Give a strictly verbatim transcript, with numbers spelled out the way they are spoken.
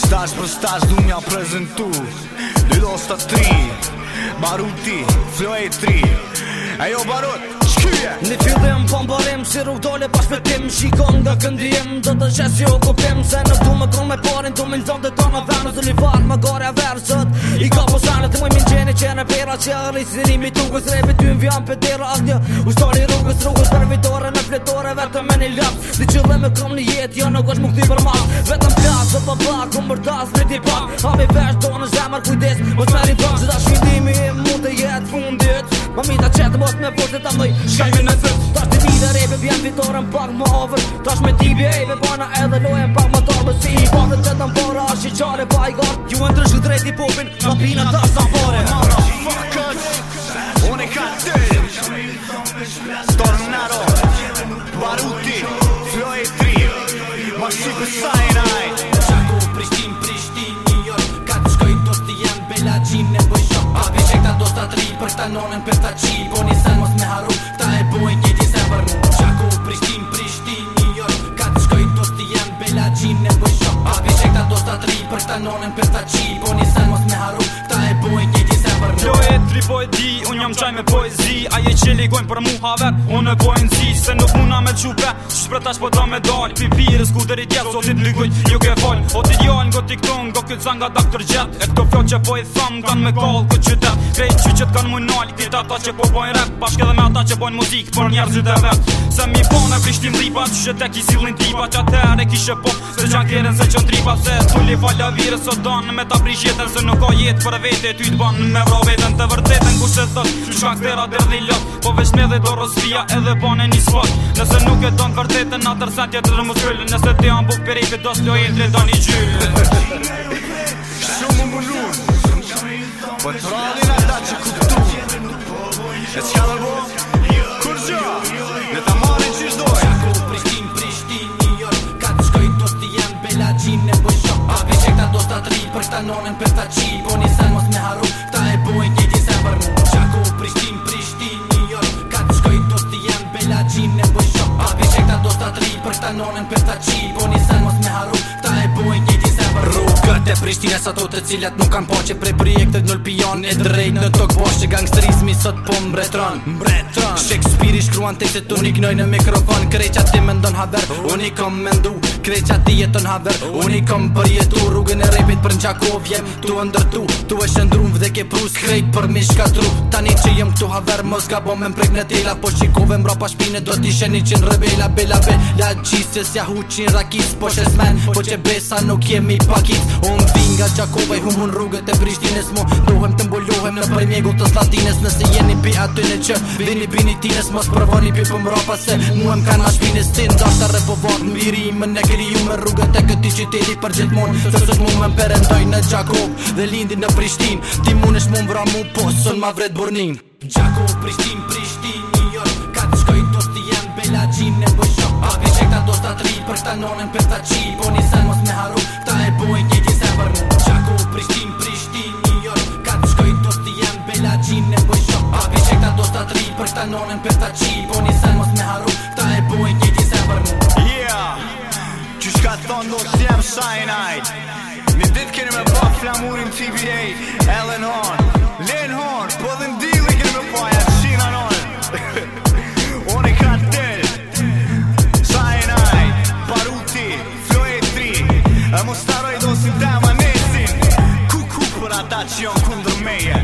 Stash për stash du m'ja prezentu Lidosta tri Baruti, Flo e tri Ejo Barut, shkyje Në fillim po m'barim si rrug dole pa shpetim Shikon nga këndim, do të qes jo kuptim Se në du me kru me parin, du me nëzon të tonë Venës dhe livar, më gore versët I ka posanet, të muj min gjeni qene pera Që arri si rimi tukës, repi ty m'vjan për tira Aq një ushtari rrugës, rrugës për vitore Në fletore, vetëm me një lap Në qëllë me krum një jet, jo nuk është më këti për mas Vetëm plas, dhe pa bak, unë bërtas, në ti pak Habi vesh, do në zemër, kujdes Mos meri drog, që da shvindimi mund të jetë fundit Mamita qetë, mos me forse ta mëj Shkajme në zët Tash të vide rebe, vjen vitore pak më over Tash me ti bjejve, bana edhe lojen pak më torë Si i bakët që të mbora, është i qare pa i gart Ju e ndryshë drejt i popin, ma pina ta sa fare Motherfuckers Unë i ka të Tornado Baruti Flo e tri Ma shqipë sajnaj Qako Prishtin, Prishtin, New York Ka të shkoj do t'i jem bela gjim në bëj shok A vishek ta do sta tri për ta nonën për ta qi Po një sen mos me haru, ta e bojnë një disen për mu Qako Prishtin, Prishtin, New York Ka të shkoj do t'i jem bela gjim në bëj shok A vishek ta do sta tri për ta nonën për ta qi Po një sen mos me haru, ta e bojnë një disen për mu Flo e tri po e di, unë jam qaj me poezi Aje që ligojnë për mu haver, unë e bojnë zi Se nuk muna me qupe, që shpretash po ta me dal Pipirës ku dëri tjetë, sotit lygoj, ju ke fol O t'i djall ngo tikton, ngo këtë zanga doktor Jet E këto fjo që po i tham, kanë me kall këtë qytet Krejt qyqet kanë mujnall, këtë ata që po bojnë rap Bashk edhe me ata që bojnë muzik, për njerëzit e vet Se mi bone Prishtin dripa, që që te ki sillin tipa Që atëhere kishe po, se gjan keren se qën tripa Se tulli falla virës o don me ta prish jetën Se nuk ka jetë për vete, ty t'ban me vro vetën Të vërtetën ku se thot, që shkakstera derdhi lot Po veç me dhe do rosvia edhe bane një spot Nëse nuk e don vërtetën, atër sen tjetër më s'kyllë Nëse ti an buk për ejpe, do s'lo e tre do një gjyllë Shumë më mënun Po t'radin ata që kuptu E s'ka dërbo Kur gjo Në ta marin që shdoj Qako Prishtin, Prishtin, New York Ka të shkoj do t'i jem bela gjim në bëj shok A vishek ta do sta tri për ta nonën për ta qi Po një sen mos me haru, ta e bojnë një disen për mu Qako Prishtin, Prishtin, New York Ka të shkoj do t'i jem bela gjim në bëj shok A vishek ta do sta tri për ta nonën për ta qi Po një sen mos me haru, ta e bojnë një disen për mu Rrugët e Prishtines ato të cilat nuk kanë poqe Prej projektet nul pion e drejt në tokë bosh Që gangsterizmi sot po mbretron Mbretron Shakespeare shkruan tekstet unë i knoj në mikrofon Kreqa ti me ndon haver, unë i kom mendu Kreqa ti jeton haver, unë i kom përjetu Rrugën e repit për n'Gjakov jem tu ndërtu Tu e shëndrum vde ke prus krejt për mi shkatru Tani që jem këtu haver mos ga bo me mprek në tela Po shikove mrapa shpine do t'i sheni qin rebela Bela bela gjisës ja huqin rakis Po shesmen, po që besa nuk jemi pakit Unë vin nga Gjakova i humun rrugët e Prishtines Mo dohem të mbullohem në për mjegull të slatines Nëse jeni pi atyne që vini bini tines Mos përvoni pi për mrapa se muem kanë ma shpines Ti ndashta repovat në virimën e kriju me rrugët e këti qyteti për gjithmon Se sot mu me mperendoj në Gjakov dhe lindi në Prishtin Ti munesh mu mbra mu posën ma vret burnin Gjako Prishtin, Prishtin, New York Ka të shkoj do t'i jem bela gjim në bëj shok A vishek ta do sta tri për ta nonën për ta qi Po një sen mos me haru, ta e bojnë një disen për mu Gjako Prishtin, Prishtin, New York Ka të shkoj do t'i jem bela gjim në bëj shok A vishek ta do sta tri për ta nonën për ta qi Po një sen mos me haru, ta e bojnë një disen për mu Yeah Që shka thonë do t'jem sajnajt Një dit keni me pa flamurin T B A Ellen Horn Len Horn Po dhe ndili keni me pa janë qina non Unë i kartel Sajnajt Baruti Flo e tri E mos staroj do si tema nesin Kuku për ata që jon kundër meje